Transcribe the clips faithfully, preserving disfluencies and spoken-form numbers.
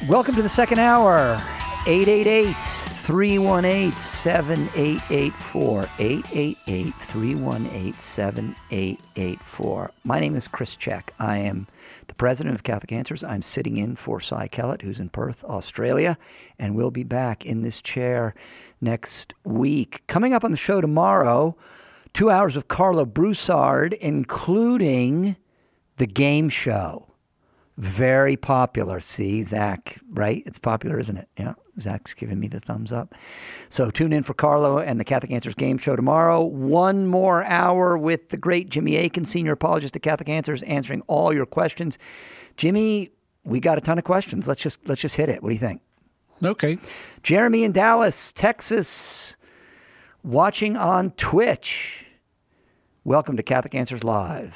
Welcome to the second hour. eight eight eight, three one eight, seven eight eight four. eight eight eight, three one eight, seven eight eight four. My name is Chris Check. I am the president of Catholic Answers. I'm sitting in for Cy Kellett, who's in Perth, Australia, and we'll be back in this chair next week. Coming up on the show tomorrow, two hours of Carlo Broussard, including the game show. Very popular. See, Zach, right? It's popular, isn't it? Yeah, Zach's giving me the thumbs up. So tune in for Carlo and the Catholic Answers game show tomorrow. One more hour with the great Jimmy Akin, senior apologist at Catholic Answers, answering all your questions. Jimmy, we got a ton of questions. Let's just let's just hit it. What do you think? Okay. Jeremy in Dallas, Texas, watching on Twitch. Welcome to Catholic Answers Live.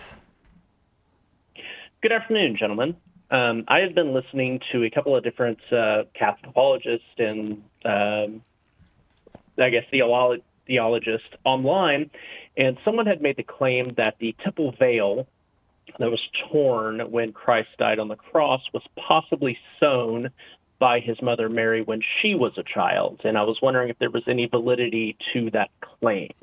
Good afternoon, gentlemen. Um, I have been listening to a couple of different uh, Catholic apologists and, um, I guess, theolo- theologists online, and someone had made the claim that the temple veil that was torn when Christ died on the cross was possibly sewn by his mother Mary when she was a child, and I was wondering if there was any validity to that claim.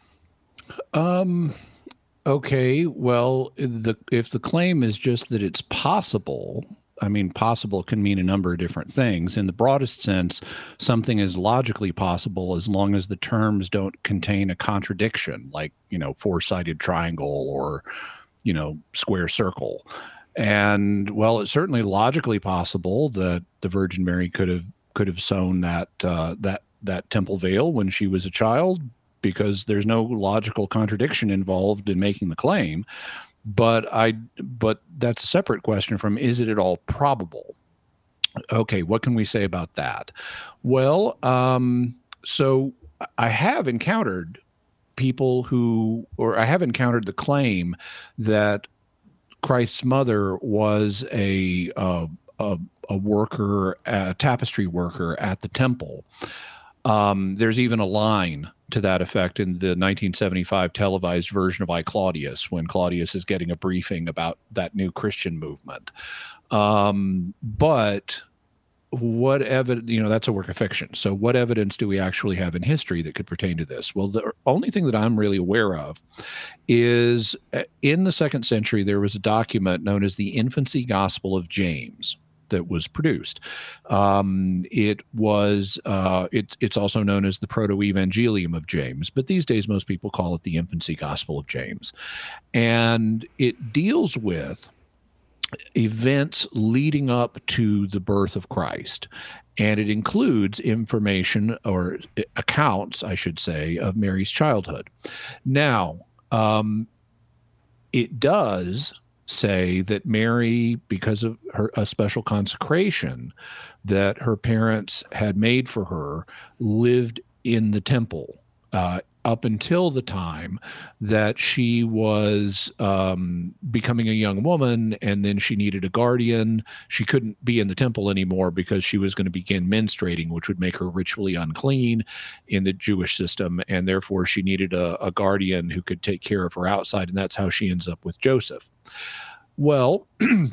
Um. Okay, well, the if the claim is just that it's possible, I mean, possible can mean a number of different things. In the broadest sense, something is logically possible as long as the terms don't contain a contradiction, like, you know, four-sided triangle or, you know, square circle. And, well, it's certainly logically possible that the Virgin Mary could have could have sewn that uh, that that temple veil when she was a child, because there's no logical contradiction involved in making the claim. But I, but that's a separate question from, is it at all probable? Okay, what can we say about that? Well, um, so I have encountered people who, or I have encountered the claim that Christ's mother was a, uh, a, a worker, a tapestry worker at the temple. Um, there's even a line to that effect in the nineteen seventy-five televised version of I, Claudius, when Claudius is getting a briefing about that new Christian movement. Um, but what evidence, you know, that's a work of fiction. So what evidence do we actually have in history that could pertain to this? Well, the only thing that I'm really aware of is in the second century, there was a document known as the Infancy Gospel of James that was produced. Um, it was, uh, it, it's also known as the Proto-Evangelium of James, but these days most people call it the Infancy Gospel of James. And it deals with events leading up to the birth of Christ. And it includes information or accounts, I should say, of Mary's childhood. Now, um, it does say that Mary, because of her a special consecration that her parents had made for her, lived in the temple uh, up until the time that she was um, becoming a young woman, and then she needed a guardian. She couldn't be in the temple anymore because she was going to begin menstruating, which would make her ritually unclean in the Jewish system, and therefore she needed a, a guardian who could take care of her outside, and that's how she ends up with Joseph. Well,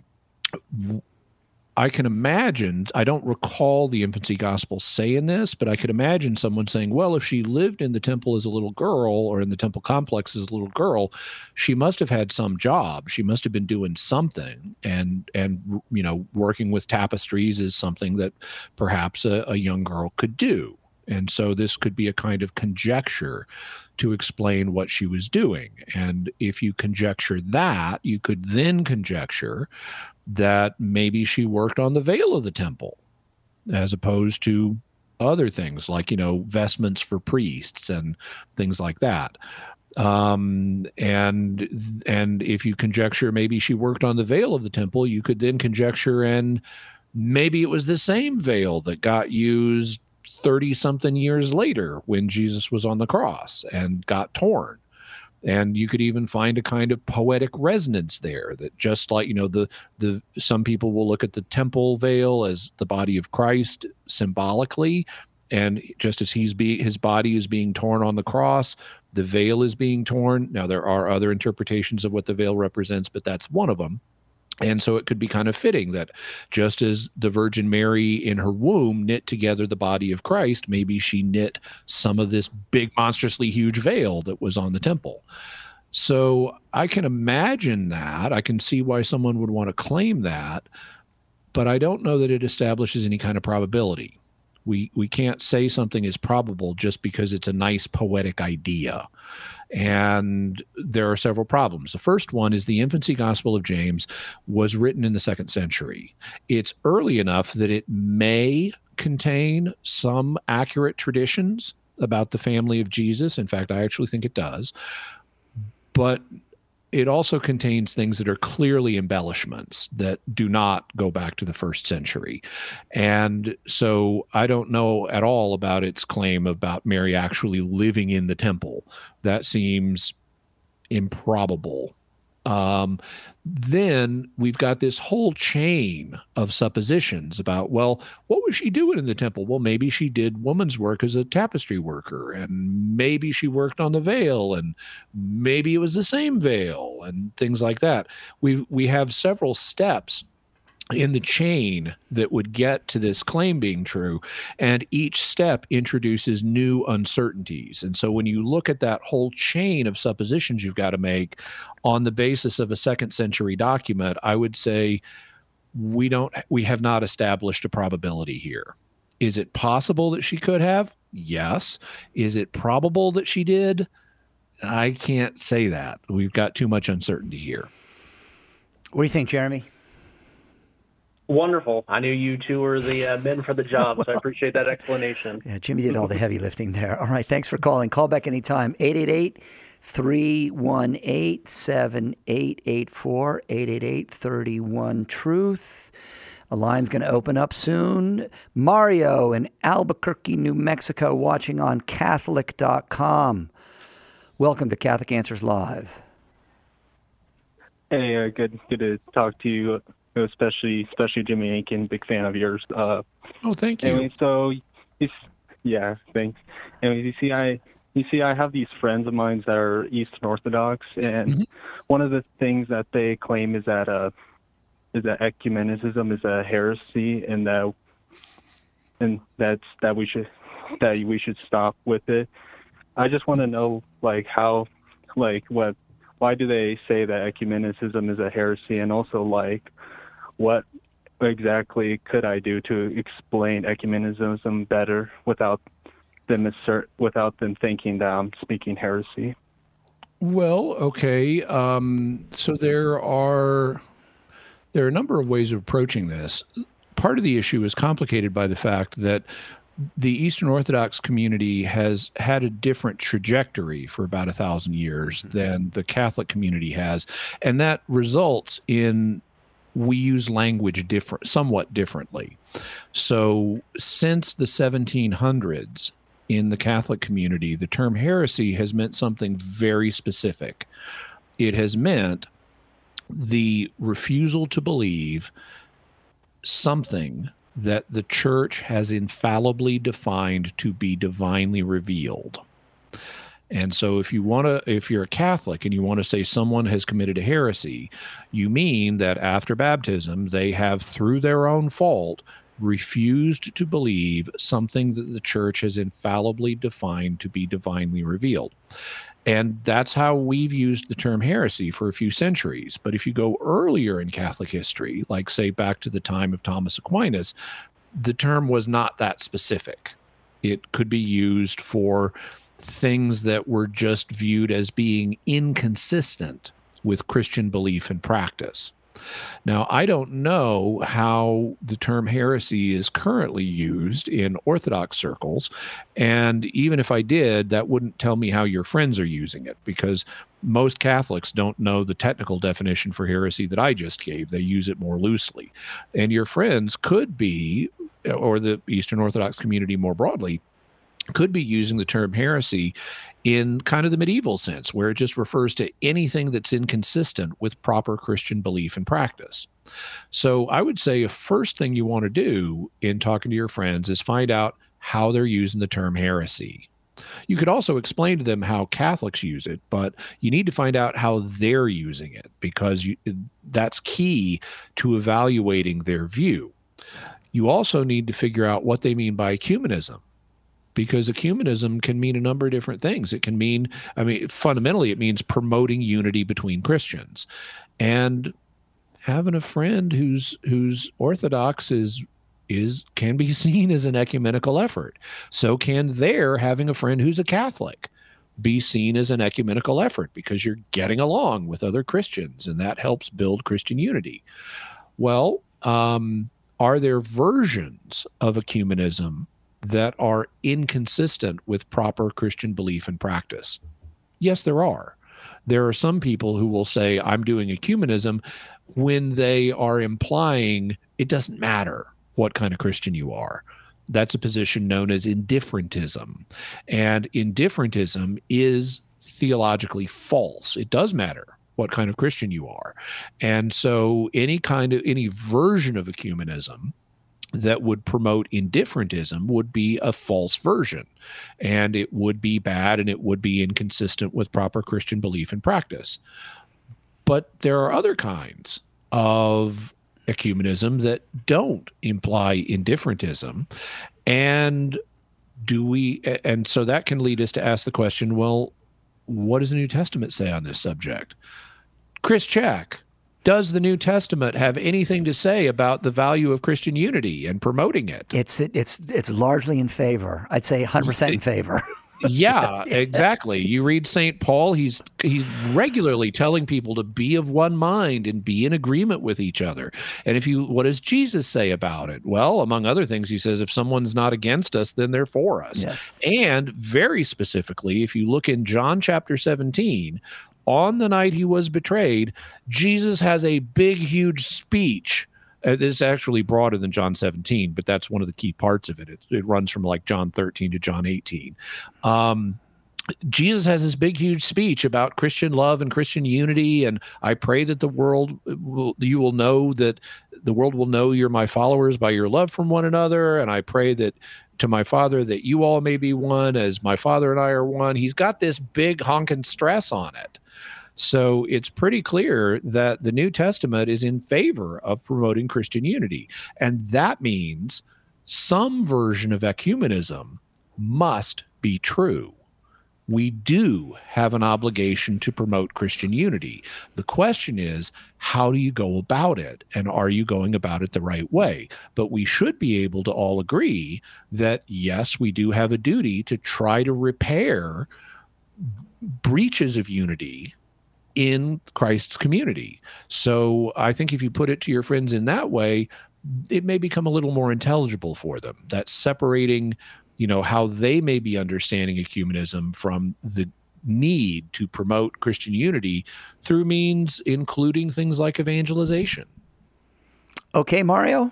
I can imagine, I don't recall the Infancy Gospel saying this, but I could imagine someone saying, well, if she lived in the temple as a little girl or in the temple complex as a little girl, she must have had some job. She must have been doing something. And, and you know, working with tapestries is something that perhaps a, a young girl could do. And so this could be a kind of conjecture to explain what she was doing. And if you conjecture that, you could then conjecture that maybe she worked on the veil of the temple as opposed to other things like, you know, vestments for priests and things like that. Um, and, and if you conjecture maybe she worked on the veil of the temple, you could then conjecture, and maybe it was the same veil that got used thirty something years later when Jesus was on the cross and got torn. And you could even find a kind of poetic resonance there, that just like, you know, the, the, some people will look at the temple veil as the body of Christ symbolically. And just as he's be, his body is being torn on the cross, the veil is being torn. Now, there are other interpretations of what the veil represents, but that's one of them. And so it could be kind of fitting that just as the Virgin Mary in her womb knit together the body of Christ, maybe she knit some of this big, monstrously huge veil that was on the temple. So I can imagine that. I can see why someone would want to claim that, but I don't know that it establishes any kind of probability. We we can't say something is probable just because it's a nice poetic idea. And there are several problems. The first one is the infancy Gospel of James was written in the second century. It's early enough that it may contain some accurate traditions about the family of Jesus. In fact, I actually think it does. But it also contains things that are clearly embellishments that do not go back to the first century. And so I don't know at all about its claim about Mary actually living in the temple. That seems improbable. Um, then we've got this whole chain of suppositions about, well, what was she doing in the temple? Well, maybe she did woman's work as a tapestry worker, and maybe she worked on the veil, and maybe it was the same veil, and things like that. We we have several steps in the chain that would get to this claim being true, and each step introduces new uncertainties. And so when you look at that whole chain of suppositions you've got to make on the basis of a second century document, I would say we don't we have not established a probability here. Is it possible that she could have? Yes. Is it probable that she did? I can't say that. We've got too much uncertainty here. What do you think, Jeremy? Wonderful. I knew you two were the uh, men for the job, so I appreciate that explanation. Yeah, Jimmy did all the heavy lifting there. All right, thanks for calling. Call back anytime. eight eight eight, three one eight, seven eight eight four, eight eight eight, three one, truth. A line's going to open up soon. Mario in Albuquerque, New Mexico, watching on Catholic dot com. Welcome to Catholic Answers Live. Hey, uh, good, good to talk to you. Especially, especially Jimmy Aiken, big fan of yours. Uh, oh, thank you. Anyway, so, you, yeah, thanks. Anyway, you see, I, you see, I have these friends of mine that are Eastern Orthodox, and mm-hmm. one of the things that they claim is that uh, is that ecumenicism is a heresy, and that, and that's that we should that we should stop with it. I just want to know, like, how, like, what, why do they say that ecumenicism is a heresy, and also, like, what exactly could I do to explain ecumenism better without them assert, without them thinking that I'm speaking heresy? Well, okay. Um, so there are there are a number of ways of approaching this. Part of the issue is complicated by the fact that the Eastern Orthodox community has had a different trajectory for about a thousand years than the Catholic community has, and that results in we use language different, somewhat differently. So since the seventeen hundreds in the Catholic community, the term heresy has meant something very specific. It has meant the refusal to believe something that the church has infallibly defined to be divinely revealed. And so if you want to, if you're a Catholic and you want to say someone has committed a heresy, you mean that after baptism, they have, through their own fault, refused to believe something that the church has infallibly defined to be divinely revealed. And that's how we've used the term heresy for a few centuries. But if you go earlier in Catholic history, like say back to the time of Thomas Aquinas, the term was not that specific. It could be used for things that were just viewed as being inconsistent with Christian belief and practice. Now, I don't know how the term heresy is currently used in Orthodox circles, and even if I did, that wouldn't tell me how your friends are using it, because most Catholics don't know the technical definition for heresy that I just gave. They use it more loosely. And your friends could be, or the Eastern Orthodox community more broadly, could be using the term heresy in kind of the medieval sense, where it just refers to anything that's inconsistent with proper Christian belief and practice. So I would say a first thing you want to do in talking to your friends is find out how they're using the term heresy. You could also explain to them how Catholics use it, but you need to find out how they're using it, because you, that's key to evaluating their view. You also need to figure out what they mean by ecumenism, because ecumenism can mean a number of different things. It can mean, I mean, fundamentally, it means promoting unity between Christians. And having a friend who's who's Orthodox is is can be seen as an ecumenical effort. So can their having a friend who's a Catholic be seen as an ecumenical effort, because you're getting along with other Christians, and that helps build Christian unity. Well, um, are there versions of ecumenism that are inconsistent with proper Christian belief and practice? Yes, there are. There are some people who will say, I'm doing ecumenism, when they are implying it doesn't matter what kind of Christian you are. That's a position known as indifferentism. And indifferentism is theologically false. It does matter what kind of Christian you are. And so any kind of, any version of ecumenism that would promote indifferentism would be a false version, and it would be bad, and it would be inconsistent with proper Christian belief and practice. But there are other kinds of ecumenism that don't imply indifferentism. And do we, and so that can lead us to ask the question, well, what does the New Testament say on this subject? Chris Check, does the New Testament have anything to say about the value of Christian unity and promoting it? It's it's it's largely in favor. I'd say one hundred percent in favor. Yeah, Yes. exactly. You read Saint Paul, he's he's regularly telling people to be of one mind and be in agreement with each other. And if you, what does Jesus say about it? Well, among other things, he says, if someone's not against us, then they're for us. Yes. And very specifically, if you look in John chapter seventeen, on the night he was betrayed, Jesus has a big, huge speech. Uh, this is actually broader than John seventeen, but that's one of the key parts of it. It, it runs from like John thirteen to John eighteen. Um, Jesus has this big, huge speech about Christian love and Christian unity, and I pray that the world will, you will know that the world will know you're my followers by your love from one another, and I pray that to my Father that you all may be one as my Father and I are one. He's got this big honking stress on it. So it's pretty clear that the New Testament is in favor of promoting Christian unity. And that means some version of ecumenism must be true. We do have an obligation to promote Christian unity. The question is, how do you go about it? And are you going about it the right way? But we should be able to all agree that, yes, we do have a duty to try to repair breaches of unity in Christ's community. So I think if you put it to your friends in that way, it may become a little more intelligible for them. That's separating, you know, how they may be understanding ecumenism from the need to promote Christian unity through means including things like evangelization. Okay, Mario?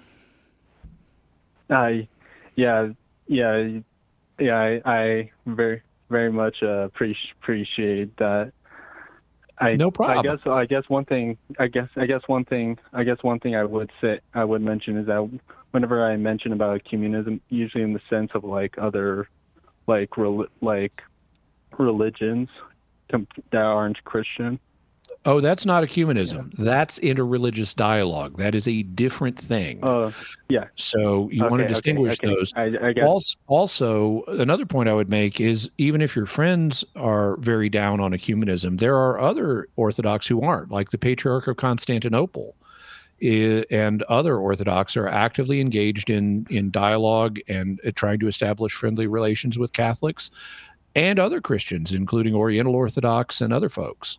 Uh, yeah, yeah, yeah. I, I very, very much uh, pre- appreciate that. I, No problem. I guess. I guess one thing. I guess. I guess one thing. I guess one thing I would say. I would mention is that whenever I mention about ecumenism, usually in the sense of like other, like rel- like religions com- that aren't Christian. Oh, that's not ecumenism. Yeah. That's interreligious dialogue. That is a different thing. Oh, uh, yeah. So you okay, want to distinguish okay, okay. those. I, I guess. Also, also, another point I would make is even if your friends are very down on ecumenism, there are other Orthodox who aren't, like the Patriarch of Constantinople. And other Orthodox are actively engaged in, in dialogue and uh, trying to establish friendly relations with Catholics and other Christians, including Oriental Orthodox and other folks.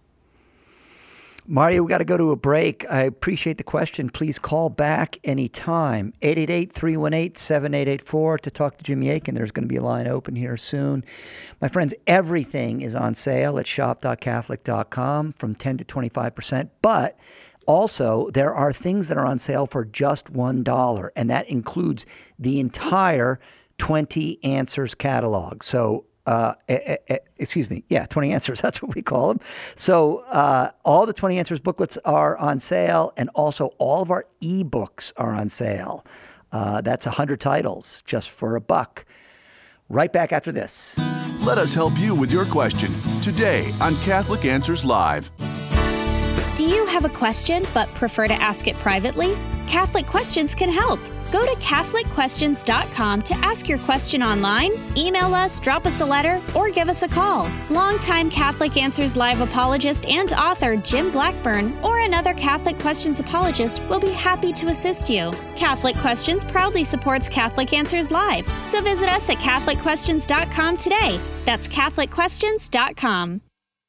Mario, we got to go to a break. I appreciate the question. Please call back anytime. eight eight eight, three one eight, seven eight eight four to talk to Jimmy Akin. There's going to be a line open here soon. My friends, everything is on sale at shop dot catholic dot com from ten to twenty-five percent. But also, there are things that are on sale for just one dollar, and that includes the entire twenty Answers catalog. So, Uh, excuse me. Yeah, twenty Answers. That's what we call them. So uh, all the twenty Answers booklets are on sale, and also all of our ebooks are on sale. Uh, that's one hundred titles just for a buck. Right back after this. Let us help you with your question today on Catholic Answers Live. Do you have a question but prefer to ask it privately? Catholic Questions can help. Go to Catholic Questions dot com to ask your question online, email us, drop us a letter, or give us a call. Longtime Catholic Answers Live apologist and author Jim Blackburn or another Catholic Questions apologist will be happy to assist you. Catholic Questions proudly supports Catholic Answers Live, so visit us at Catholic Questions dot com today. That's Catholic Questions dot com.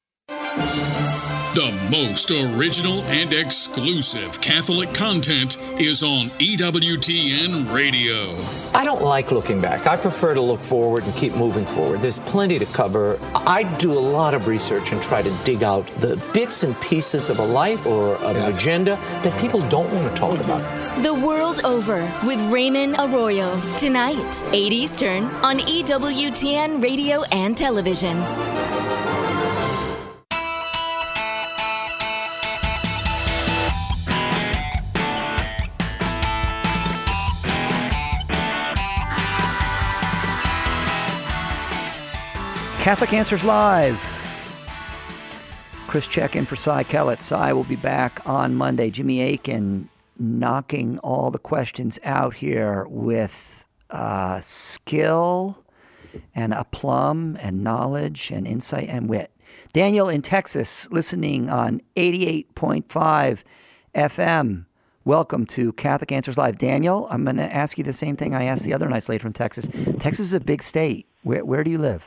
The most original and exclusive Catholic content is on E W T N Radio. I don't like looking back. I prefer to look forward and keep moving forward. There's plenty to cover. I do a lot of research and try to dig out the bits and pieces of a life or of yes. an agenda that people don't want to talk about. The World Over with Raymond Arroyo. Tonight, eight Eastern on E W T N Radio and Television. Catholic Answers Live. Chris Check in for Cy Kellett. Cy will be back on Monday. Jimmy Akin knocking all the questions out here with uh, skill and aplomb and knowledge and insight and wit. Daniel in Texas, listening on eighty-eight point five F M. Welcome to Catholic Answers Live. Daniel, I'm going to ask you the same thing I asked the other nice lady from Texas. Texas is a big state. Where, where do you live?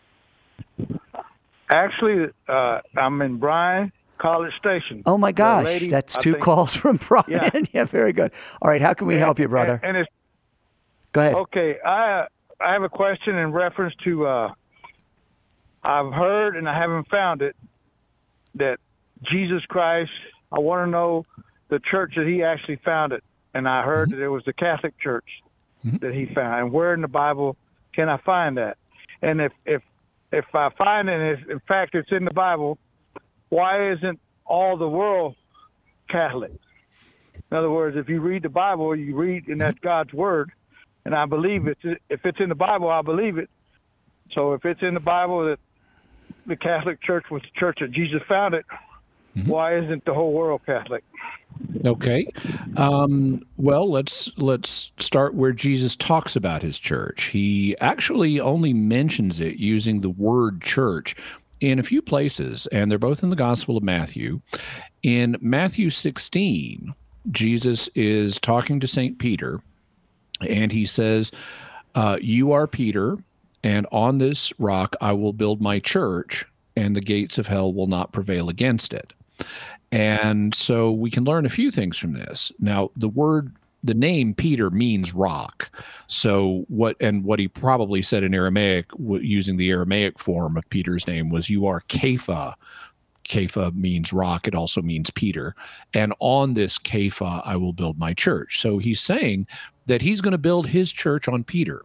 Actually, uh, I'm in Bryan, College Station. Oh, my gosh. Lady, That's I two think, calls from Bryan. Yeah. yeah, very good. All right, how can we and, help you, brother? And, and it's, Go ahead. Okay, I I have a question in reference to, uh, I've heard and I haven't found it, that Jesus Christ, I want to know the church that he actually founded. And I heard mm-hmm. that it was the Catholic Church mm-hmm. that he found. And where in the Bible can I find that? And if, if If I find it, if in fact it's in the Bible, why isn't all the world Catholic? In other words, if you read the Bible, you read, and that's God's word, and I believe it. If it's in the Bible, I believe it. So if it's in the Bible that the Catholic Church was the church that Jesus founded, mm-hmm. why isn't the whole world Catholic? Okay. Um, well, let's let's start where Jesus talks about his church. He actually only mentions it using the word church in a few places, and they're both in the Gospel of Matthew. In Matthew sixteen, Jesus is talking to Saint Peter, and he says, uh, you are Peter, and on this rock I will build my church, and the gates of hell will not prevail against it. And so we can learn a few things from this. Now, the word, the name Peter means rock. So what, and what he probably said in Aramaic, using the Aramaic form of Peter's name, was you are Kepha. Kepha means rock. It also means Peter. And on this Kepha, I will build my church. So he's saying that he's going to build his church on Peter.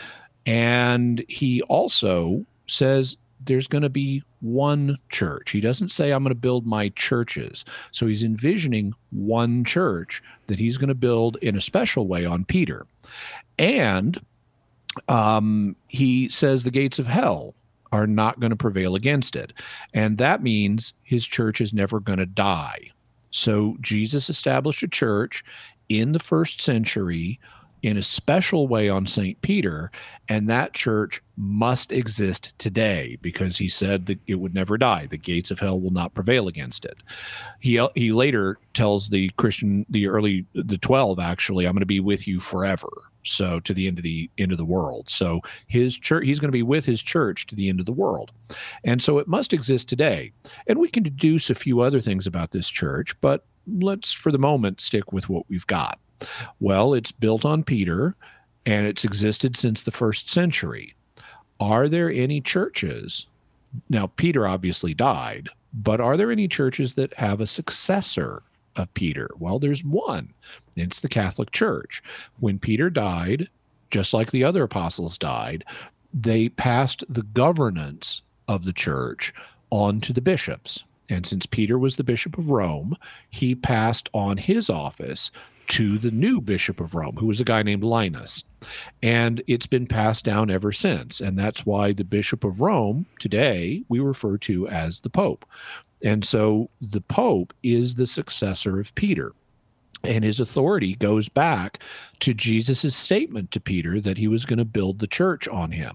And he also says there's going to be one church. He doesn't say, I'm going to build my churches. So he's envisioning one church that he's going to build in a special way on Peter. And um, he says the gates of hell are not going to prevail against it. And that means his church is never going to die. So Jesus established a church in the first century in a special way on Saint Peter, and that church must exist today because he said that it would never die. The gates of hell will not prevail against it. He he later tells the Christian, the early, the twelve actually, I'm going to be with you forever. So to the end of the end of the world. So his church, he's going to be with his church to the end of the world. And so it must exist today. And we can deduce a few other things about this church, but let's for the moment stick with what we've got. Well, it's built on Peter, and it's existed since the first century. Are there any churches? Now, Peter obviously died, but are there any churches that have a successor of Peter? Well, there's one. It's the Catholic Church. When Peter died, just like the other apostles died, they passed the governance of the church on to the bishops. And since Peter was the Bishop of Rome, he passed on his office to the new Bishop of Rome, who was a guy named Linus. And it's been passed down ever since. And that's why the Bishop of Rome today we refer to as the Pope. And so the Pope is the successor of Peter. And his authority goes back to Jesus' statement to Peter that he was going to build the church on him.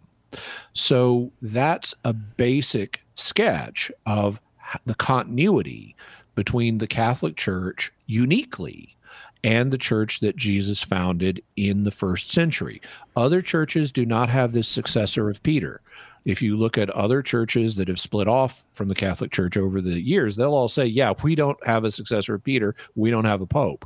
So that's a basic sketch of the continuity between the Catholic Church uniquely and the church that Jesus founded in the first century. Other churches do not have this successor of Peter. If you look at other churches that have split off from the Catholic Church over the years, they'll all say, yeah, we don't have a successor of Peter. We don't have a pope.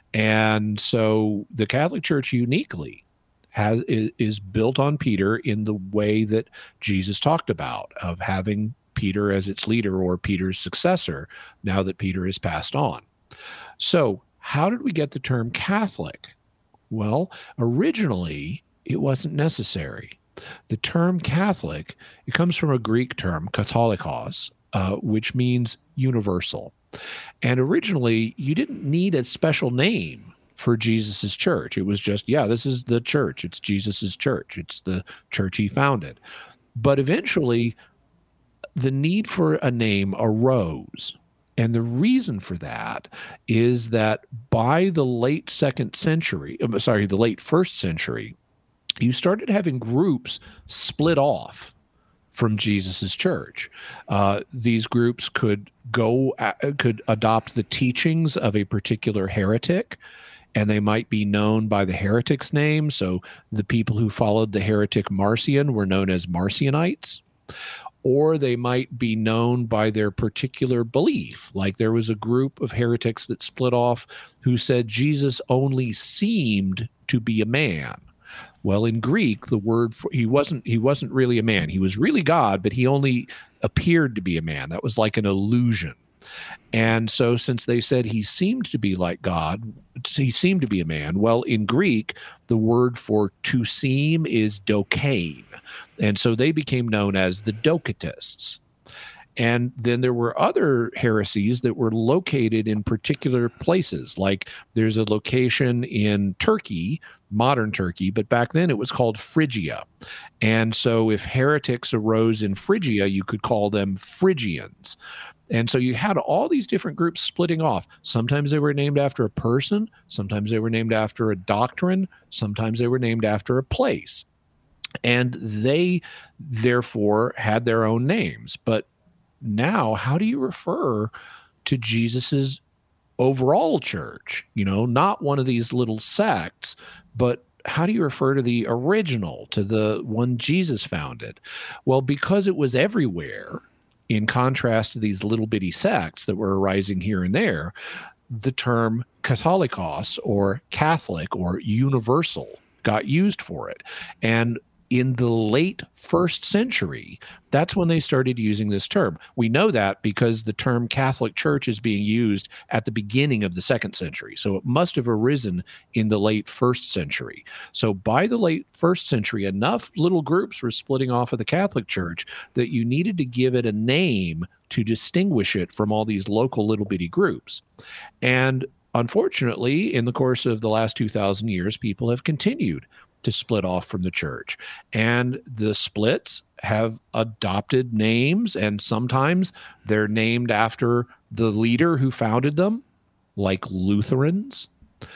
And so the Catholic Church uniquely has is, is built on Peter in the way that Jesus talked about, of having Peter as its leader or Peter's successor now that Peter has passed on. So how did we get the term Catholic? Well, originally it wasn't necessary. The term Catholic, it comes from a Greek term, katholikos, uh, which means universal. And originally, you didn't need a special name for Jesus's church. It was just, yeah, this is the church. It's Jesus's church. It's the church he founded. But eventually, the need for a name arose. And the reason for that is that by the late second century, uh, sorry, the late first century, you started having groups split off from Jesus's church. Uh, these groups could go, uh, could adopt the teachings of a particular heretic, and they might be known by the heretic's name. So the people who followed the heretic Marcion were known as Marcionites. Or they might be known by their particular belief. Like there was a group of heretics that split off who said Jesus only seemed to be a man. Well, in Greek, the word for, he wasn't he wasn't really a man. He was really God, but he only appeared to be a man. That was like an illusion. And so since they said he seemed to be like God, he seemed to be a man, well, in Greek, the word for to seem is dokein. And so they became known as the Docetists. And then there were other heresies that were located in particular places. Like there's a location in Turkey, modern Turkey, but back then it was called Phrygia. And so if heretics arose in Phrygia, you could call them Phrygians. And so you had all these different groups splitting off. Sometimes they were named after a person. Sometimes they were named after a doctrine. Sometimes they were named after a place. And they, therefore, had their own names. But now, how do you refer to Jesus's overall church? You know, not one of these little sects, but how do you refer to the original, to the one Jesus founded? Well, because it was everywhere, in contrast to these little bitty sects that were arising here and there, the term Katholikos or Catholic or universal got used for it. And in the late first century, that's when they started using this term. We know that because the term Catholic Church is being used at the beginning of the second century. So it must have arisen in the late first century. So by the late first century, enough little groups were splitting off of the Catholic Church that you needed to give it a name to distinguish it from all these local little bitty groups. And unfortunately, in the course of the last two thousand years, people have continued to split off from the church. And the splits have adopted names, and sometimes they're named after the leader who founded them, like Lutherans.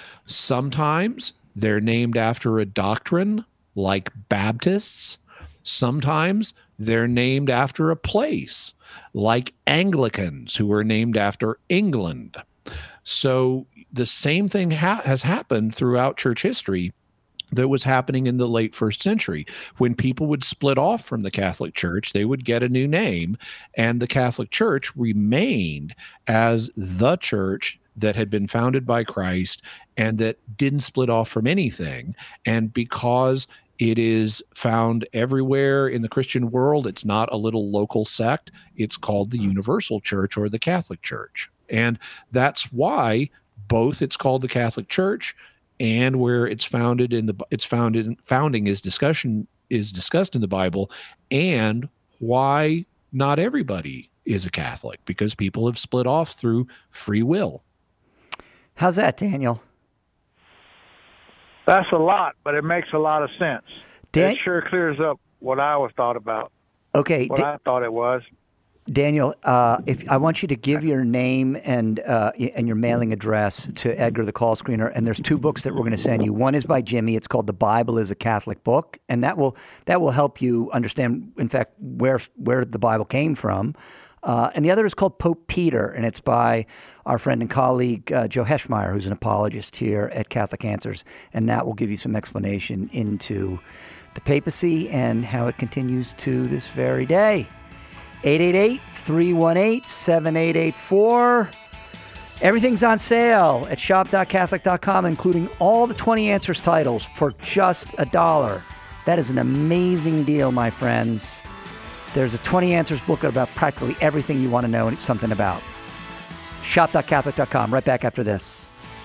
Sometimes they're named after a doctrine, like Baptists. Sometimes they're named after a place, like Anglicans, who are named after England. So the same thing ha- has happened throughout church history that was happening in the late first century. When people would split off from the Catholic Church, they would get a new name, and the Catholic Church remained as the church that had been founded by Christ and that didn't split off from anything. And because it is found everywhere in the Christian world, it's not a little local sect, it's called the Universal Church or the Catholic Church. And that's why both it's called the Catholic Church, and where it's founded in the it's founded founding is discussion is discussed in the Bible, and why not everybody is a Catholic, because people have split off through free will. How's that, Daniel? That's a lot, but it makes a lot of sense. Dan- it sure clears up what I was thought about. Okay. What Da- I thought it was. Daniel, uh, if I want you to give your name and uh, and your mailing address to Edgar the Call Screener, and there's two books that we're going to send you. One is by Jimmy. It's called "The Bible is a Catholic Book," and that will that will help you understand, in fact, where where the Bible came from. Uh, and the other is called Pope Peter, and it's by our friend and colleague uh, Joe Heschmeyer, who's an apologist here at Catholic Answers, and that will give you some explanation into the papacy and how it continues to this very day. eight eight eight, three one eight, seven eight eight four. Everything's on sale at shop dot catholic dot com, including all the twenty Answers titles for just a dollar. That is an amazing deal, my friends. There's a twenty Answers book about practically everything you want to know something about. shop dot catholic dot com. Right back after this.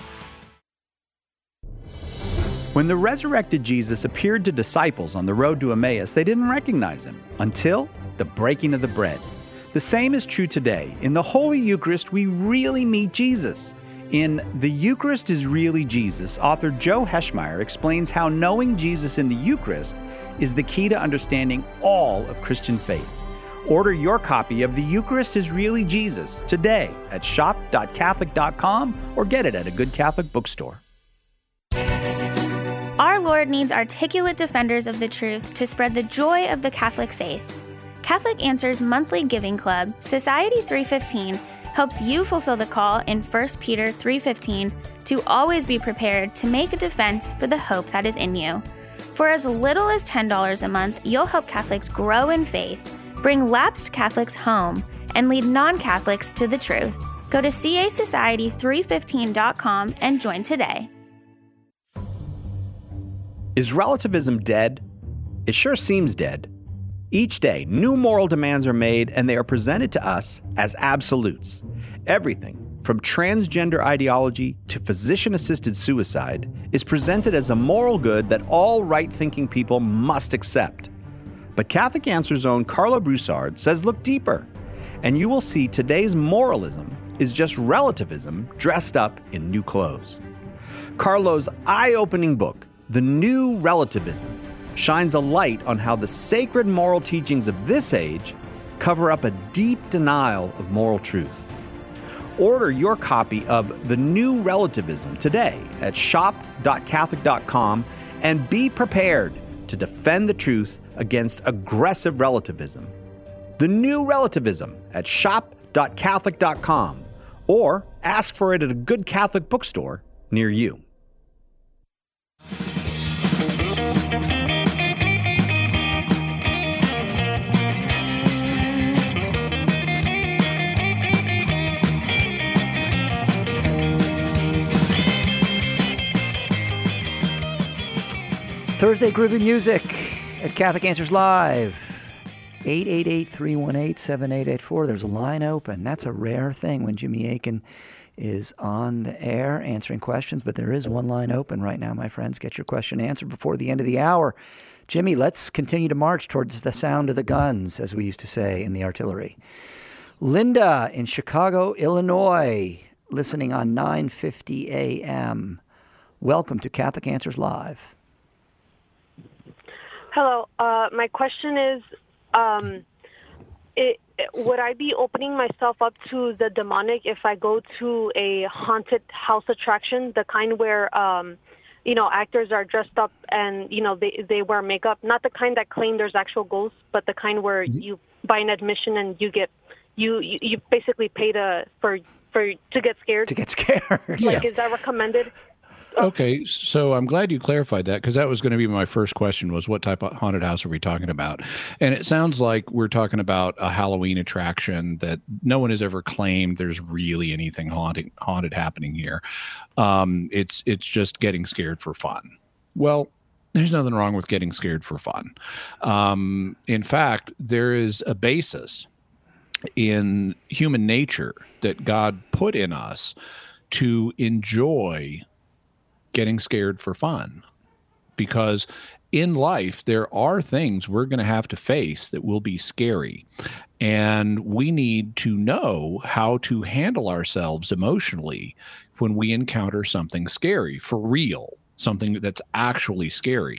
When the resurrected Jesus appeared to disciples on the road to Emmaus, they didn't recognize him until the breaking of the bread. The same is true today. In the Holy Eucharist, we really meet Jesus. In The Eucharist is Really Jesus, author Joe Heschmeyer explains how knowing Jesus in the Eucharist is the key to understanding all of Christian faith. Order your copy of The Eucharist is Really Jesus today at shop dot catholic dot com or get it at a good Catholic bookstore. Our Lord needs articulate defenders of the truth to spread the joy of the Catholic faith. Catholic Answers monthly giving club, Society three fifteen, helps you fulfill the call in First Peter three fifteen to always be prepared to make a defense for the hope that is in you. For as little as ten dollars a month, you'll help Catholics grow in faith, bring lapsed Catholics home, and lead non-Catholics to the truth. Go to C A society three fifteen dot com and join today. Is relativism dead? It sure seems dead. Each day, new moral demands are made, and they are presented to us as absolutes. Everything, from transgender ideology to physician-assisted suicide, is presented as a moral good that all right-thinking people must accept. But Catholic Answers' own Carlo Broussard says look deeper, and you will see today's moralism is just relativism dressed up in new clothes. Carlo's eye-opening book, The New Relativism, shines a light on how the sacred moral teachings of this age cover up a deep denial of moral truth. Order your copy of The New Relativism today at shop dot catholic dot com and be prepared to defend the truth against aggressive relativism. The New Relativism at shop dot catholic dot com or ask for it at a good Catholic bookstore near you. Thursday Groovy Music at Catholic Answers Live. eight eight eight, three one eight, seven eight eight four. There's a line open. That's a rare thing when Jimmy Akin is on the air answering questions, but there is one line open right now, my friends. Get your question answered before the end of the hour. Jimmy, let's continue to march towards the sound of the guns, as we used to say in the artillery. Linda in Chicago, Illinois, listening on nine fifty A M. Welcome to Catholic Answers Live. Hello. Uh, my question is, um, it, it, would I be opening myself up to the demonic if I go to a haunted house attraction, the kind where, um, you know, actors are dressed up and, you know, they, they wear makeup? Not the kind that claim there's actual ghosts, but the kind where you buy an admission and you get, you, you, you basically pay to, for, for, to get scared. To get scared, Like, yes. is that recommended? Okay, so I'm glad you clarified that, because that was going to be my first question, was what type of haunted house are we talking about? And it sounds like we're talking about a Halloween attraction that no one has ever claimed there's really anything haunted, haunted happening here. Um, it's it's just getting scared for fun. Well, there's nothing wrong with getting scared for fun. Um, in fact, there is a basis in human nature that God put in us to enjoy getting scared for fun, because in life there are things we're going to have to face that will be scary, and we need to know how to handle ourselves emotionally when we encounter something scary for real. something that's actually scary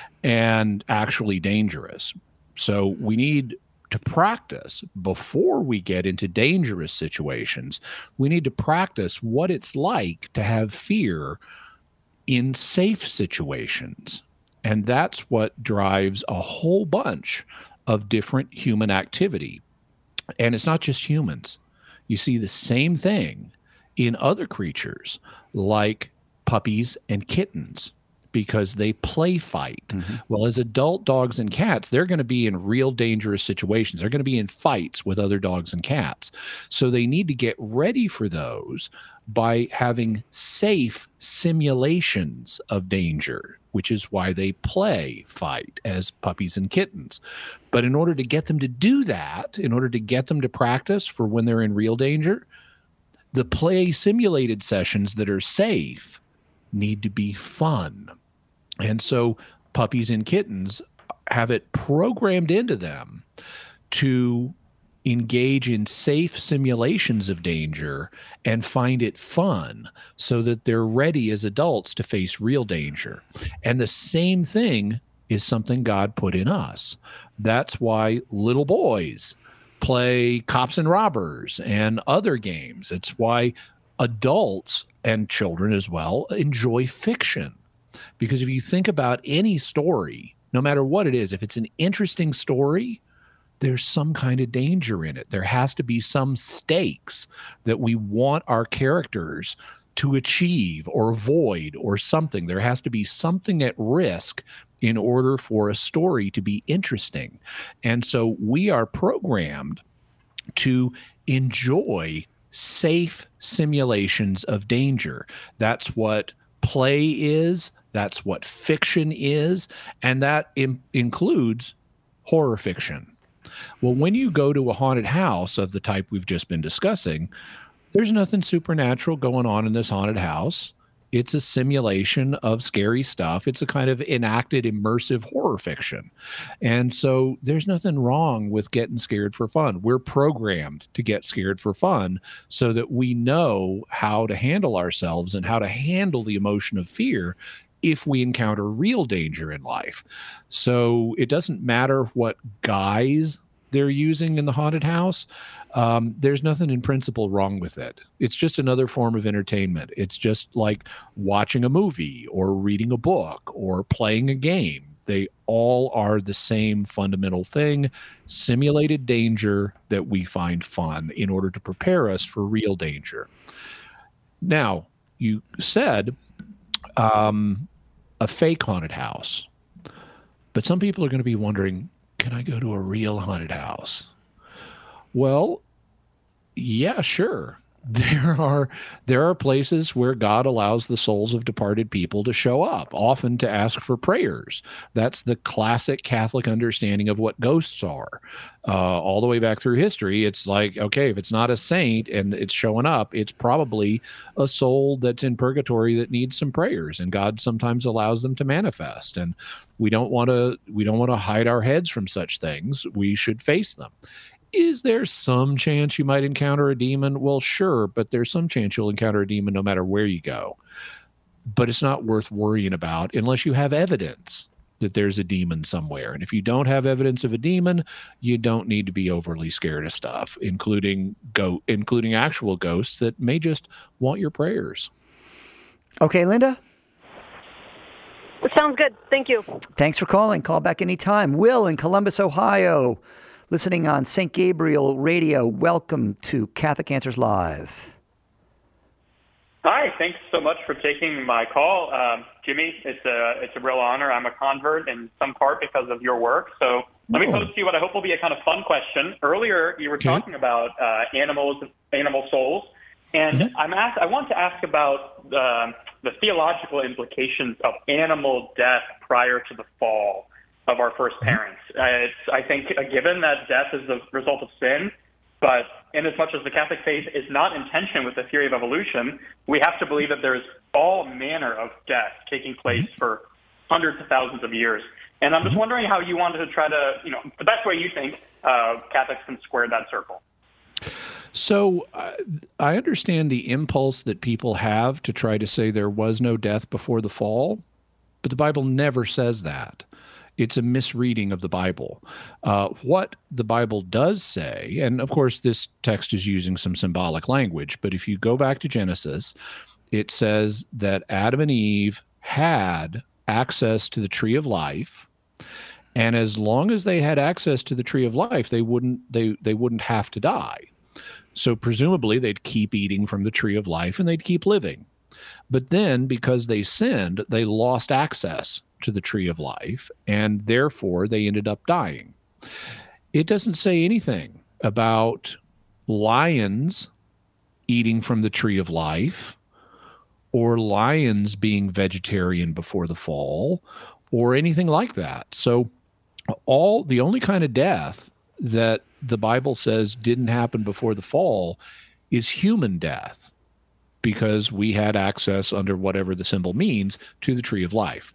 and actually dangerous. So we need to practice before we get into dangerous situations. We need to practice what it's like to have fear in safe situations. And that's what drives a whole bunch of different human activity. And it's not just humans. You see the same thing in other creatures like puppies and kittens, because they play fight. Mm-hmm. Well, as adult dogs and cats, they're going to be in real dangerous situations. They're going to be in fights with other dogs and cats. So they need to get ready for those by having safe simulations of danger, which is why they play fight as puppies and kittens. But in order to get them to do that, in order to get them to practice for when they're in real danger, the play simulated sessions that are safe need to be fun. And so puppies and kittens have it programmed into them to engage in safe simulations of danger and find it fun so that they're ready as adults to face real danger. And the same thing is something God put in us. That's why little boys play cops and robbers and other games. It's why adults and children as well enjoy fiction. Because if you think about any story, no matter what it is, if it's an interesting story, there's some kind of danger in it. There has to be some stakes that we want our characters to achieve or avoid or something. There has to be something at risk in order for a story to be interesting. And so we are programmed to enjoy safe simulations of danger. That's what play is. That's what fiction is. And that im- includes horror fiction. Well, when you go to a haunted house of the type we've just been discussing, there's nothing supernatural going on in this haunted house. It's a simulation of scary stuff. It's a kind of enacted, immersive horror fiction. And so there's nothing wrong with getting scared for fun. We're programmed to get scared for fun so that we know how to handle ourselves and how to handle the emotion of fear if we encounter real danger in life. So it doesn't matter what guise they're using in the haunted house. Um, there's nothing in principle wrong with it. It's just another form of entertainment. It's just like watching a movie or reading a book or playing a game. They all are the same fundamental thing, simulated danger that we find fun in order to prepare us for real danger. Now, you said um, a fake haunted house, but some people are going to be wondering, can I go to a real haunted house? Well, yeah, sure. There are there are places where God allows the souls of departed people to show up, often to ask for prayers. That's the classic Catholic understanding of what ghosts are. Uh, all the way back through history, it's like, okay, if it's not a saint and it's showing up, it's probably a soul that's in purgatory that needs some prayers, and God sometimes allows them to manifest. And we don't want to we don't want to hide our heads from such things. We should face them. Is there some chance you might encounter a demon? Well, sure, but there's some chance you'll encounter a demon no matter where you go. But it's not worth worrying about unless you have evidence that there's a demon somewhere. And if you don't have evidence of a demon, you don't need to be overly scared of stuff, including go, including actual ghosts that may just want your prayers. Okay, Linda? Sounds good. Thank you. Thanks for calling. Call back anytime. Will in Columbus, Ohio, listening on Saint Gabriel Radio. Welcome to Catholic Answers Live. Hi, thanks so much for taking my call. Um, Jimmy, it's a it's a real honor. I'm a convert in some part because of your work. So let me Oh. pose to you what I hope will be a kind of fun question. Earlier, you were Okay. talking about uh, animals, animal souls, and Mhm. I'm asked, I want to ask about uh, the theological implications of animal death prior to the fall of our first parents. Uh, it's, I think, a given that death is the result of sin, but in as much as the Catholic faith is not in tension with the theory of evolution, we have to believe that there's all manner of death taking place for hundreds of thousands of years. And I'm just wondering how you wanted to try to, you know, the best way you think uh, Catholics can square that circle. So uh, I understand the impulse that people have to try to say there was no death before the fall. but the Bible never says that. It's a misreading of the Bible. Uh, what the Bible does say, and of course this text is using some symbolic language, but if you go back to Genesis, it says that Adam and Eve had access to the tree of life, and as long as they had access to the tree of life, they wouldn't they they wouldn't have to die. So presumably they'd keep eating from the tree of life and they'd keep living. But then because they sinned, they lost access to the tree of life, and therefore they ended up dying. It doesn't say anything about lions eating from the tree of life, or lions being vegetarian before the fall, or anything like that. So all the only kind of death that the Bible says didn't happen before the fall is human death, because we had access, under whatever the symbol means, to the tree of life.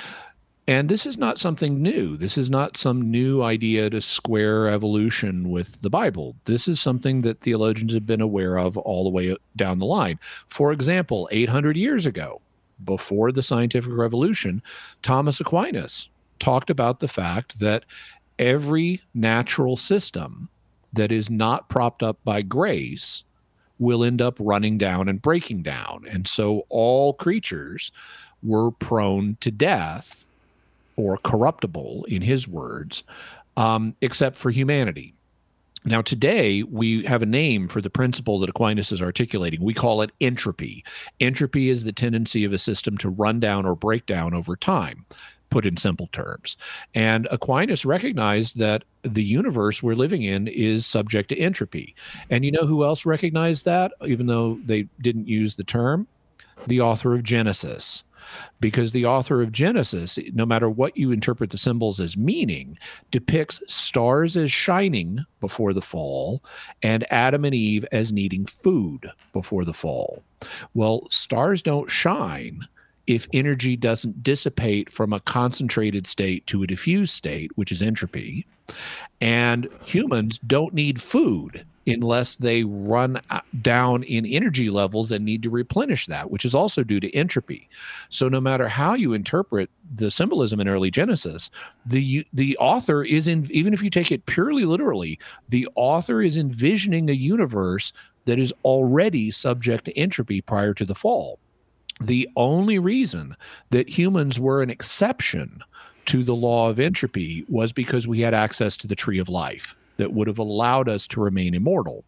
And this is not something new. This is not some new idea to square evolution with the Bible. This is something that theologians have been aware of all the way down the line. For example, eight hundred years ago, before the scientific revolution, Thomas Aquinas talked about the fact that every natural system that is not propped up by grace will end up running down and breaking down. And so all creatures were prone to death, or corruptible in his words, um, except for humanity. Now today we have a name for the principle that Aquinas is articulating. We call it entropy. Entropy is the tendency of a system to run down or break down over time, put in simple terms. And Aquinas recognized that the universe we're living in is subject to entropy. And you know who else recognized that, even though they didn't use the term? The author of Genesis. Because the author of Genesis, no matter what you interpret the symbols as meaning, depicts stars as shining before the fall and Adam and Eve as needing food before the fall. Well, stars don't shine if energy doesn't dissipate from a concentrated state to a diffuse state, which is entropy. And humans don't need food unless they run down in energy levels and need to replenish that, which is also due to entropy. So no matter how you interpret the symbolism in early Genesis, the the author is in, even if you take it purely literally, the author is envisioning a universe that is already subject to entropy prior to the fall. The only reason that humans were an exception to the law of entropy was because we had access to the tree of life that would have allowed us to remain immortal.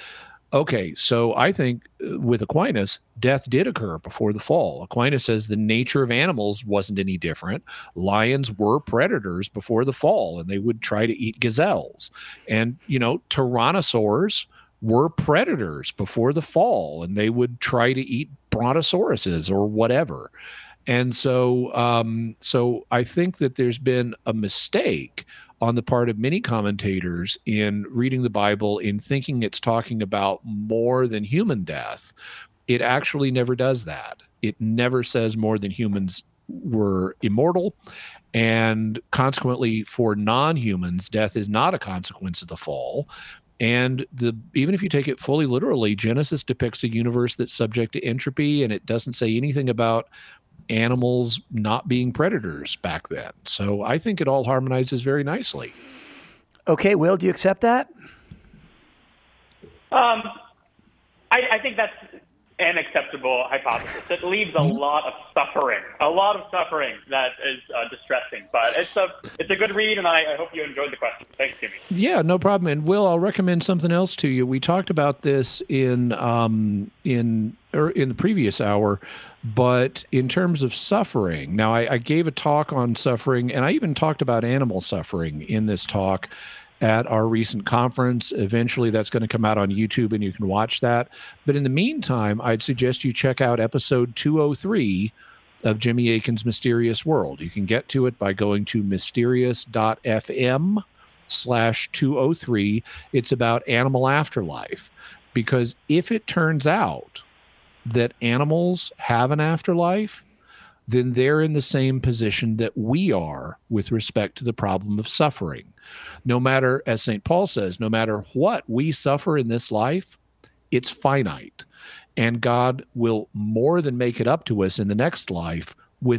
Okay, so I think with Aquinas, death did occur before the fall. Aquinas says the nature of animals wasn't any different. Lions were predators before the fall, and they would try to eat gazelles. And, you know, tyrannosaurs were predators before the fall, and they would try to eat brontosauruses or whatever. And so, um, so I think that there's been a mistake on the part of many commentators in reading the Bible in thinking it's talking about more than human death. It actually never does that. It never says more than humans were immortal, and consequently for non-humans, death is not a consequence of the fall. And the even if you take it fully literally, Genesis depicts a universe that's subject to entropy, and it doesn't say anything about animals not being predators back then. So I think it all harmonizes very nicely. Okay, Will, do you accept that? Um, I, I think that's an acceptable hypothesis. It leaves a lot of suffering, a lot of suffering that is uh, distressing. But it's a it's a good read, and I, I hope you enjoyed the question. Thanks, Jimmy. Yeah, no problem. And Will, I'll recommend something else to you. We talked about this in um, in or in the previous hour, but in terms of suffering. Now, I, I gave a talk on suffering, and I even talked about animal suffering in this talk at our recent conference. Eventually, that's going to come out on YouTube, and you can watch that. But in the meantime, I'd suggest you check out episode two oh three of Jimmy Akin's Mysterious World. You can get to it by going to mysterious.fm slash 203. It's about animal afterlife. Because if it turns out that animals have an afterlife, then they're in the same position that we are with respect to the problem of suffering. No matter, as Saint Paul says, no matter what we suffer in this life, it's finite. And God will more than make it up to us in the next life with an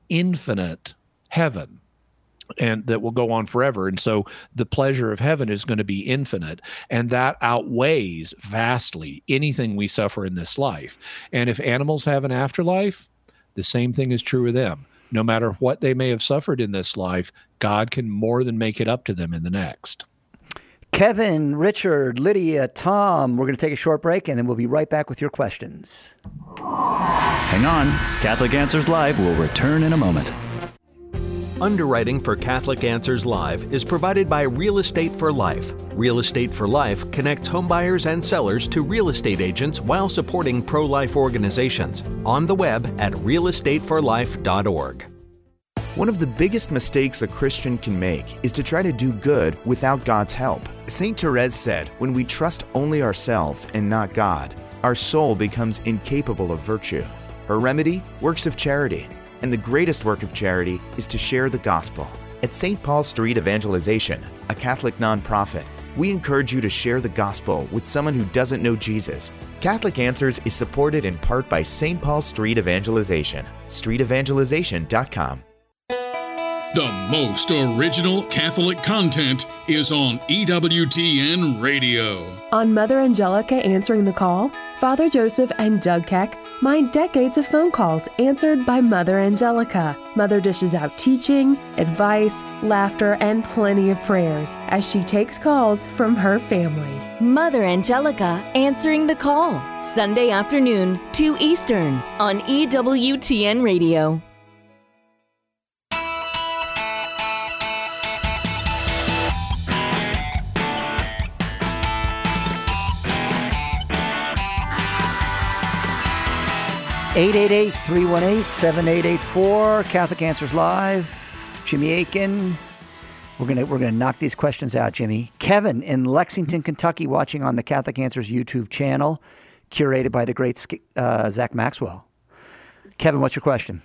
infinite heaven, and that will go on forever. And so the pleasure of heaven is going to be infinite, and that outweighs vastly anything we suffer in this life. And if animals have an afterlife, the same thing is true of them. No matter what they may have suffered in this life, God can more than make it up to them in the next. Kevin, Richard, Lydia, Tom, we're going to take a short break, and then we'll be right back with your questions. Hang on. Catholic Answers Live will return in a moment. Underwriting for Catholic Answers Live is provided by Real Estate for Life. Real Estate for Life connects homebuyers and sellers to real estate agents while supporting pro-life organizations. On the web at real estate for life dot org. One of the biggest mistakes a Christian can make is to try to do good without God's help. Saint Therese said, "When we trust only ourselves and not God, our soul becomes incapable of virtue." Her remedy? Works of charity. And the greatest work of charity is to share the gospel. At Saint Paul Street Evangelization, a Catholic nonprofit, we encourage you to share the gospel with someone who doesn't know Jesus. Catholic Answers is supported in part by Saint Paul Street Evangelization. street evangelization dot com. The most original Catholic content is on E W T N Radio. On Mother Angelica Answering the Call, Father Joseph and Doug Keck mine decades of phone calls answered by Mother Angelica. Mother dishes out teaching, advice, laughter, and plenty of prayers as she takes calls from her family. Mother Angelica Answering the Call, Sunday afternoon, two Eastern, on E W T N Radio. eight eight eight, three one eight, seven eight eight four, Catholic Answers Live. Jimmy Akin. We're gonna we're gonna knock these questions out, Jimmy. Kevin in Lexington, Kentucky, watching on the Catholic Answers YouTube channel, curated by the great uh, Zach Maxwell. Kevin, what's your question?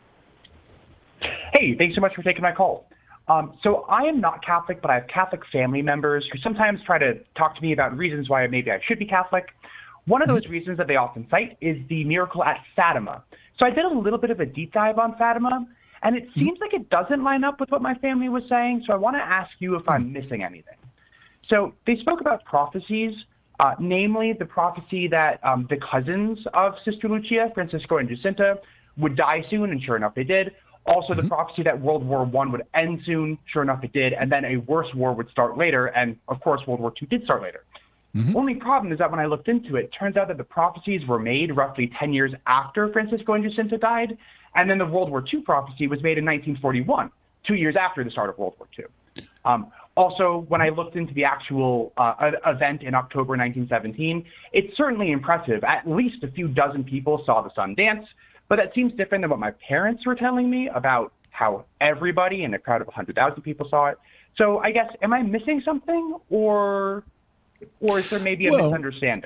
Hey, thanks so much for taking my call. Um, so I am not Catholic, but I have Catholic family members who sometimes try to talk to me about reasons why maybe I should be Catholic. One of those reasons that they often cite is the miracle at Fatima. So I did a little bit of a deep dive on Fatima, and it seems like it doesn't line up with what my family was saying, so I want to ask you if I'm missing anything. So they spoke about prophecies, uh, namely the prophecy that um, the cousins of Sister Lucia, Francisco and Jacinta, would die soon, and sure enough they did. Also the prophecy that World War One would end soon, sure enough it did, and then a worse war would start later, and of course World War Two did start later. Mm-hmm. Only problem is that when I looked into it, it turns out that the prophecies were made roughly ten years after Francisco and Jacinta died, and then the World War Two prophecy was made in nineteen forty-one, two years after the start of World War Two. Um, also, when I looked into the actual uh, event in October nineteen seventeen, it's certainly impressive. At least a few dozen people saw the sun dance, but that seems different than what my parents were telling me about how everybody in a crowd of one hundred thousand people saw it. So I guess, am I missing something, or... Or is there maybe a well, misunderstanding?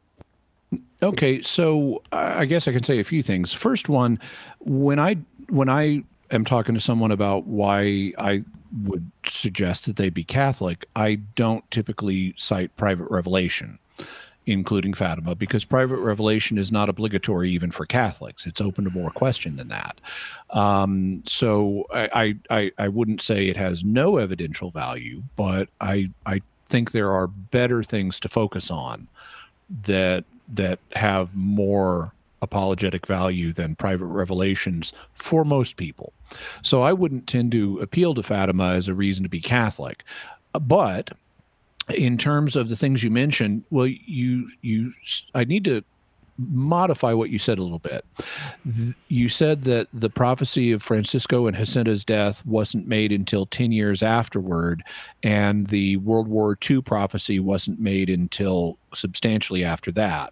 Okay, so I guess I can say a few things. First one, when I when I am talking to someone about why I would suggest that they be Catholic, I don't typically cite private revelation, including Fatima, because private revelation is not obligatory even for Catholics. It's open to more question than that. Um, so I, I I wouldn't say it has no evidential value, but I I. think there are better things to focus on that that have more apologetic value than private revelations for most people. So I wouldn't tend to appeal to Fatima as a reason to be Catholic. But in terms of the things you mentioned, well, you you I need to modify what you said a little bit. You said that the prophecy of Francisco and Jacinta's death wasn't made until ten years afterward, and the World War Two prophecy wasn't made until substantially after that.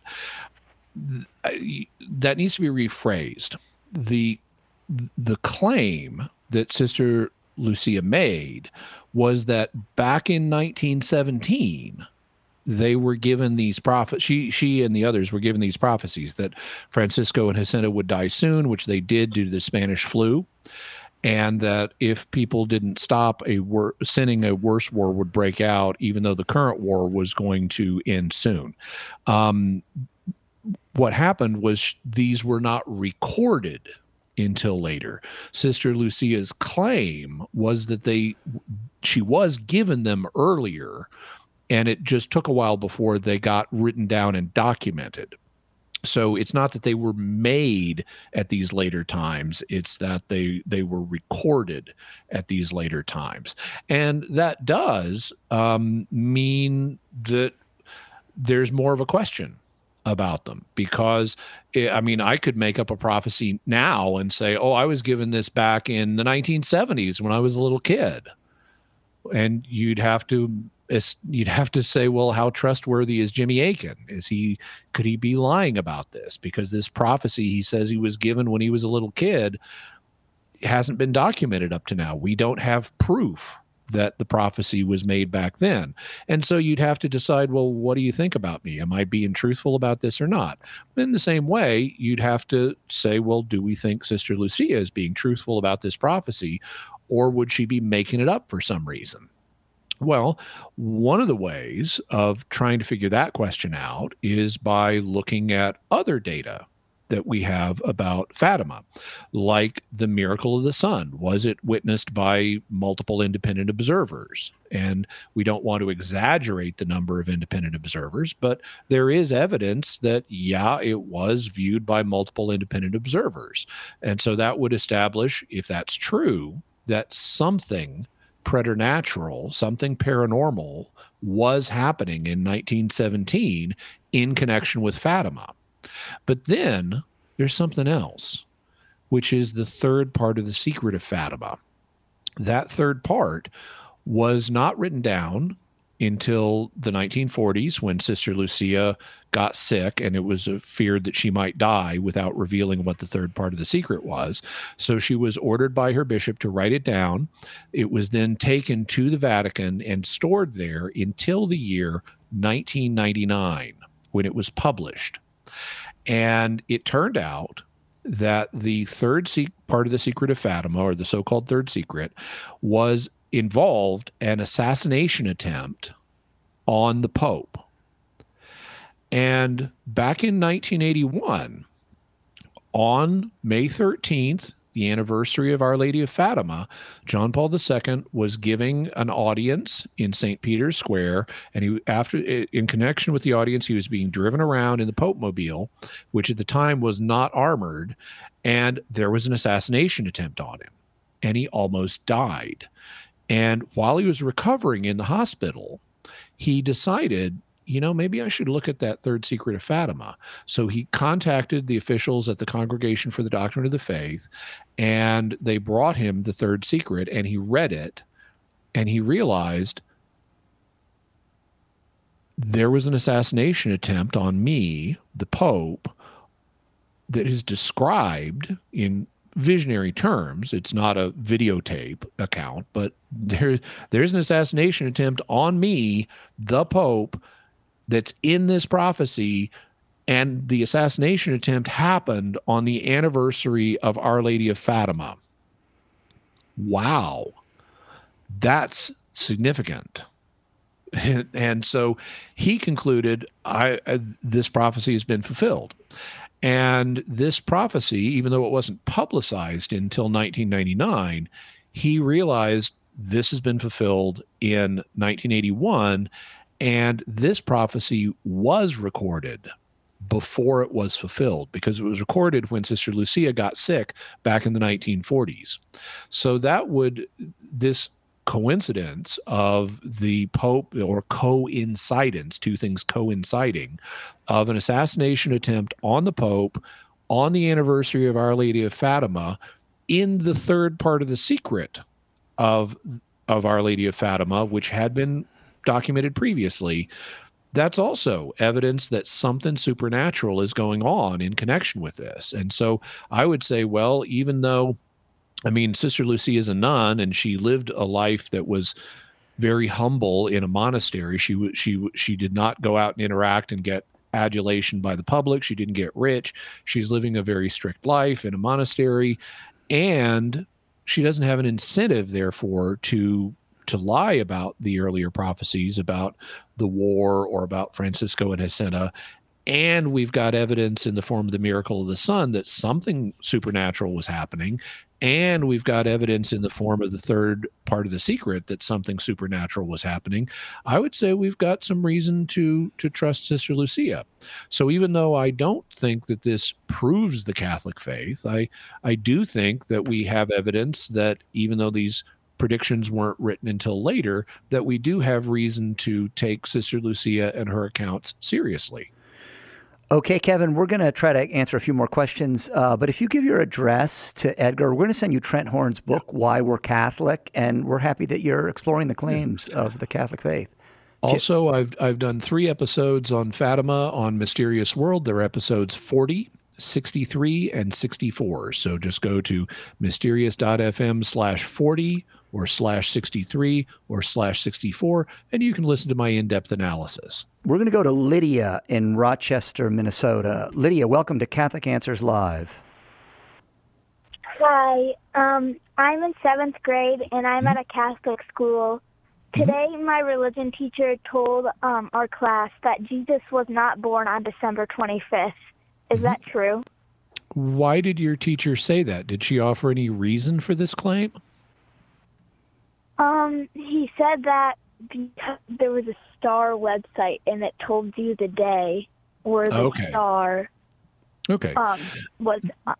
That needs to be rephrased. The the claim that Sister Lucia made was that back in nineteen seventeen, they were given these prophets. She, she and the others were given these prophecies that Francisco and Jacinta would die soon, which they did due to the Spanish flu, and that if people didn't stop a wor- sinning, a worse war would break out, even though the current war was going to end soon. Um, what happened was these were not recorded until later. Sister Lucia's claim was that they she was given them earlier, and it just took a while before they got written down and documented. So it's not that they were made at these later times, it's that they they were recorded at these later times. And that does um, mean that there's more of a question about them, because I mean, I could make up a prophecy now and say, oh, I was given this back in the nineteen seventies when I was a little kid. And you'd have to you'd have to say, well, how trustworthy is Jimmy Akin? Is he could he be lying about this? Because this prophecy he says he was given when he was a little kid hasn't been documented up to now. We don't have proof that the prophecy was made back then. And so you'd have to decide, well, what do you think about me? Am I being truthful about this or not? In the same way, you'd have to say, well, do we think Sister Lucia is being truthful about this prophecy, or would she be making it up for some reason? Well, one of the ways of trying to figure that question out is by looking at other data that we have about Fatima, like the miracle of the sun. Was it witnessed by multiple independent observers? And we don't want to exaggerate the number of independent observers, but there is evidence that, yeah, it was viewed by multiple independent observers. And so that would establish, if that's true, that something preternatural, something paranormal was happening in nineteen seventeen in connection with Fatima. But then there's something else, which is the third part of the secret of Fatima. That third part was not written down until the nineteen forties, when Sister Lucia got sick and it was feared that she might die without revealing what the third part of the secret was. So she was ordered by her bishop to write it down. It was then taken to the Vatican and stored there until the year nineteen ninety-nine, when it was published. And it turned out that the third se- part of the secret of Fatima, or the so-called third secret, was involved an assassination attempt on the Pope. And back in nineteen eighty-one, on May thirteenth, the anniversary of Our Lady of Fatima, John Paul the Second was giving an audience in Saint Peter's Square, and he, after, in connection with the audience, he was being driven around in the Pope Mobile, which at the time was not armored, and there was an assassination attempt on him, and he almost died. And while he was recovering in the hospital, he decided, you know, maybe I should look at that third secret of Fatima. So he contacted the officials at the Congregation for the Doctrine of the Faith, and they brought him the third secret, and he read it, and he realized there was an assassination attempt on me, the Pope, that is described in visionary terms. It's not a videotape account, but there, there's an assassination attempt on me, the Pope, that's in this prophecy, and the assassination attempt happened on the anniversary of Our Lady of Fatima. Wow. That's significant. And, and so he concluded, I, I this prophecy has been fulfilled. And this prophecy, even though it wasn't publicized until nineteen ninety-nine, he realized this has been fulfilled in nineteen eighty-one, and this prophecy was recorded before it was fulfilled, because it was recorded when Sister Lucia got sick back in the nineteen forties. So that would, this coincidence of the Pope, or coincidence, two things coinciding, of an assassination attempt on the Pope on the anniversary of Our Lady of Fatima in the third part of the secret of, of Our Lady of Fatima, which had been documented previously, that's also evidence that something supernatural is going on in connection with this. And so I would say, well, even though, I mean, Sister Lucia is a nun, and she lived a life that was very humble in a monastery. She she she did not go out and interact and get adulation by the public. She didn't get rich. She's living a very strict life in a monastery, and she doesn't have an incentive, therefore, to to lie about the earlier prophecies about the war or about Francisco and Jacinta. and we've got evidence in the form of the miracle of the sun that something supernatural was happening, and we've got evidence in the form of the third part of the secret that something supernatural was happening, I would say we've got some reason to to trust Sister Lucia. So even though I don't think that this proves the Catholic faith, I I do think that we have evidence that even though these predictions weren't written until later, that we do have reason to take Sister Lucia and her accounts seriously. Okay, Kevin, we're going to try to answer a few more questions, uh, but if you give your address to Edgar, we're going to send you Trent Horn's book, Why We're Catholic, and we're happy that you're exploring the claims of the Catholic faith. Also, I've I've done three episodes on Fatima on Mysterious World. They're episodes forty, sixty-three, and sixty-four. So just go to mysterious.fm slash 40 or slash 63 or slash 64, and you can listen to my in-depth analysis. We're going to go to Lydia in Rochester, Minnesota. Lydia, welcome to Catholic Answers Live. Hi, um, I'm in seventh grade, and I'm at a Catholic school. Today, my religion teacher told um, our class that Jesus was not born on December twenty-fifth. Is mm-hmm. that true? Why did your teacher say that? Did she offer any reason for this claim? Um, he said that because there was a star website and it told you the day where the okay. star okay. um, was. Uh,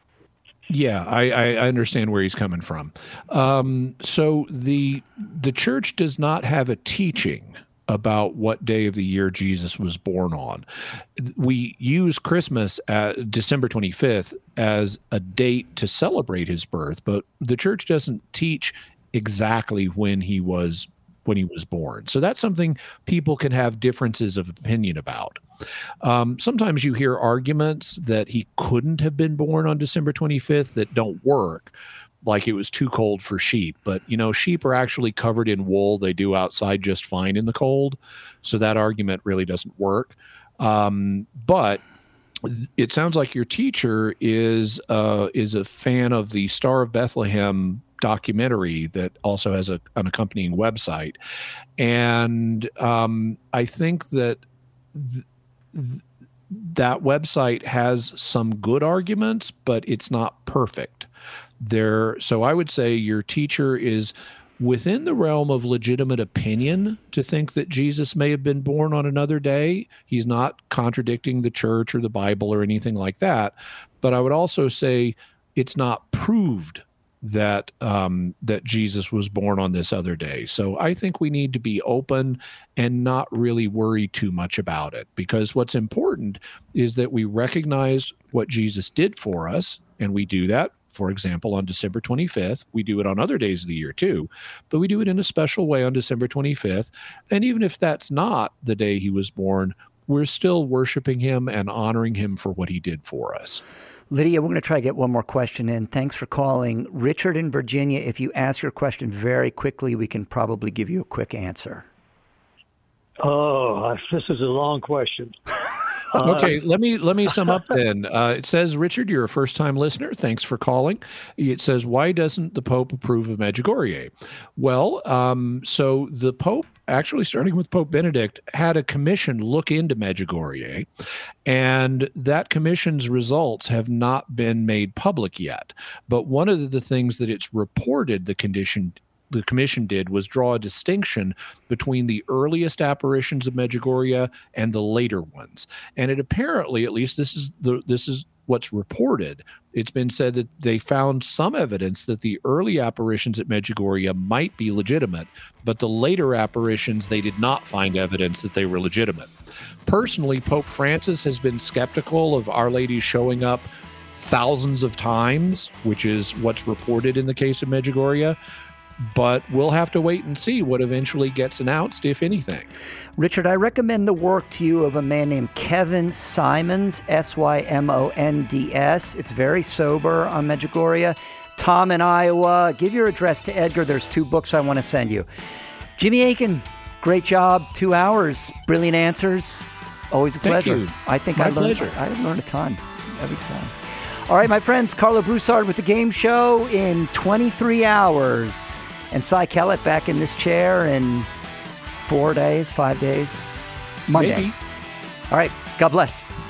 yeah, I, I understand where he's coming from. Um, so the the church does not have a teaching about what day of the year Jesus was born on. We use Christmas at December twenty-fifth as a date to celebrate his birth, but the church doesn't teach exactly when he was when he was born. So that's something people can have differences of opinion about. Um, sometimes you hear arguments that he couldn't have been born on December twenty-fifth that don't work, like it was too cold for sheep. But, you know, sheep are actually covered in wool. They do outside just fine in the cold. So that argument really doesn't work. Um, but it sounds like your teacher is uh, is a fan of the Star of Bethlehem documentary that also has a, an accompanying website. And um, I think that th- th- that website has some good arguments, but it's not perfect. There, so I would say your teacher is within the realm of legitimate opinion to think that Jesus may have been born on another day. He's not contradicting the church or the Bible or anything like that. But I would also say it's not proved that um, that Jesus was born on this other day. So I think we need to be open and not really worry too much about it, because what's important is that we recognize what Jesus did for us, and we do that. For example, on December twenty-fifth, we do it on other days of the year too, but we do it in a special way on December twenty-fifth. And even if that's not the day he was born, we're still worshiping him and honoring him for what he did for us. Lydia, we're going to try to get one more question in. Thanks for calling. Richard in Virginia, if you ask your question very quickly, we can probably give you a quick answer. Oh, this is a long question. Uh, okay, let me let me sum up then. Uh, it says, Richard, you're a first-time listener. Thanks for calling. It says, why doesn't the Pope approve of Medjugorje? Well, um, so the Pope, actually starting with Pope Benedict, had a commission look into Medjugorje, and that commission's results have not been made public yet. But one of the things that it's reported the condition the commission did was draw a distinction between the earliest apparitions of Medjugorje and the later ones. And it apparently, at least this is the this is what's reported, it's been said that they found some evidence that the early apparitions at Medjugorje might be legitimate, but the later apparitions, they did not find evidence that they were legitimate. Personally, Pope Francis has been skeptical of Our Lady showing up thousands of times, which is what's reported in the case of Medjugorje. But we'll have to wait and see what eventually gets announced, if anything. Richard, I recommend the work to you of a man named Kevin Simons, S Y M O N D S. It's very sober on Medjugorje. Tom in Iowa, give your address to Edgar. There's two books I want to send you. Jimmy Akin, great job. Two hours, brilliant answers. Always a pleasure. Thank you. I think My I learned, pleasure. I learned a ton every time. All right, my friends, Carla Broussard with the game show in twenty-three hours. And Cy Kellett back in this chair in four days, five days, Monday. Maybe. All right, God bless.